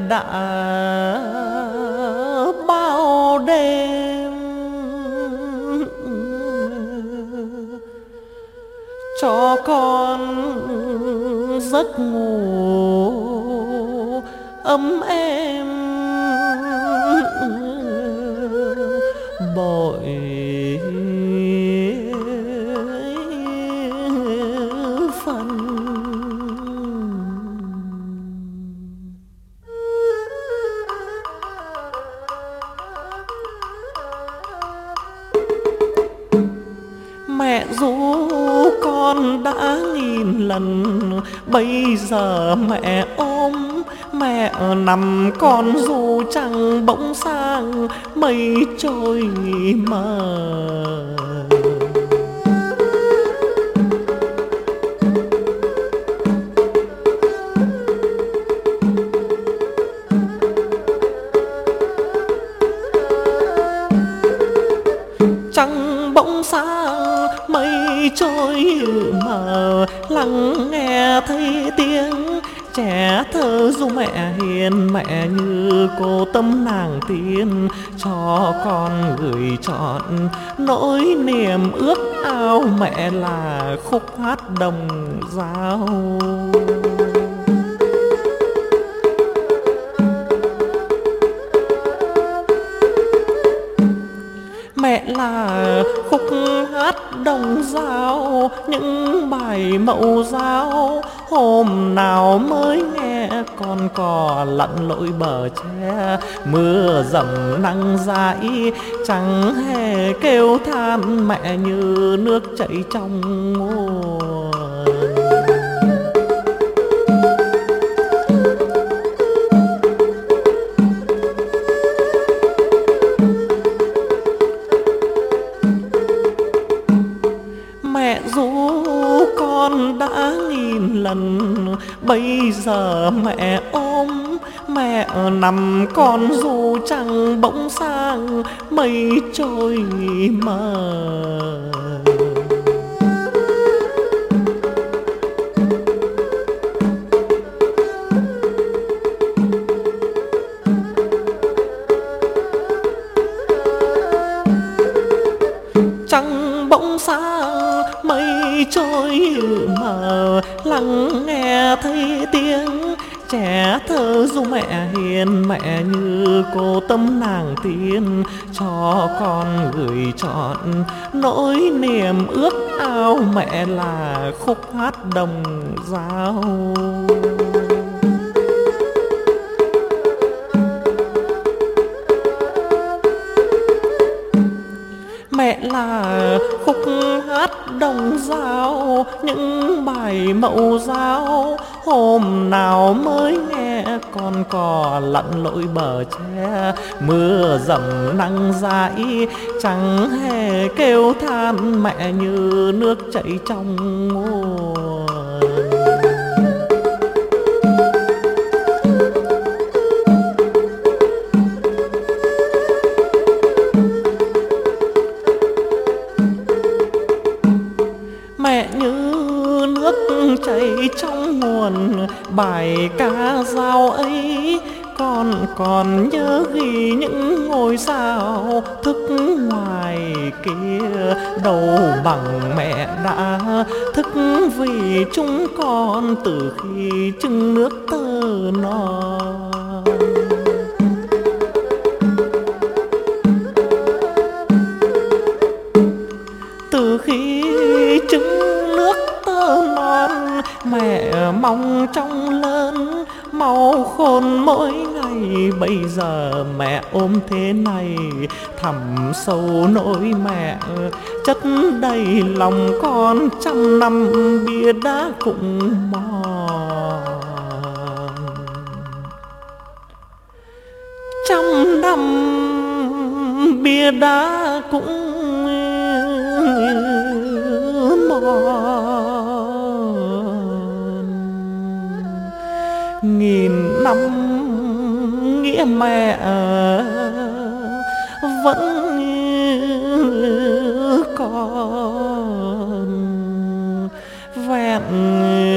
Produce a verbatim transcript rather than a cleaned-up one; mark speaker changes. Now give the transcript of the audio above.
Speaker 1: đã bao đêm cho con giấc ngủ ấm êm bội phần. Mẹ ru con đã nghìn lần, bây giờ mẹ ôm mẹ nằm con ru trăng bỗng sang mây trôi mờ. Trăng bỗng sáng mây trôi mờ, lắng nghe thấy tiếng trẻ thơ ru mẹ hiền. Mẹ như cô tâm nàng tiên cho con gửi trọn nỗi niềm ước ao. Mẹ là khúc hát đồng dao. Mẹ là khúc hát đồng dao, những bài mẫu giáo hôm nào mới nghe. Con cò lặn lội bờ tre, mưa dầm nắng dãi chẳng hề kêu than. Mẹ như nước chảy trong nguồn. Mẹ ru con đã nghìn lần, bây giờ mẹ ôm mẹ nằm con ru trăng bỗng sang mây trôi mờ. Trăng bỗng sáng mây trôi mờ, lắng nghe thấy tiếng trẻ thơ ru mẹ hiền. Mẹ như cô tâm nàng tiên cho con gửi trọn nỗi niềm ước ao. Mẹ là khúc hát đồng dao. Mẹ là khúc hát đồng dao, những bài mẫu giáo hôm nào mới nghe. Con cò lặn lội bờ tre, mưa dầm nắng dãi chẳng hề kêu than. Mẹ như nước chảy trong nguồn. Mẹ như nước chảy trong nguồn, bài ca dao ấy con còn nhớ ghi những ngôi sao thức ngoài kia. Đầu bằng mẹ đã thức vì chúng con từ khi trưng nước tơ non. Từ khi trứng nước tơ non, mẹ mong trong lớn mau khôn mỗi ngày. Bây giờ mẹ ôm thế này thẳm sâu nỗi mẹ, chất đầy lòng con trăm năm bia đá cũng mòn. Trăm năm bia đá cũng nghìn năm nghĩa mẹ vẫn còn vẹn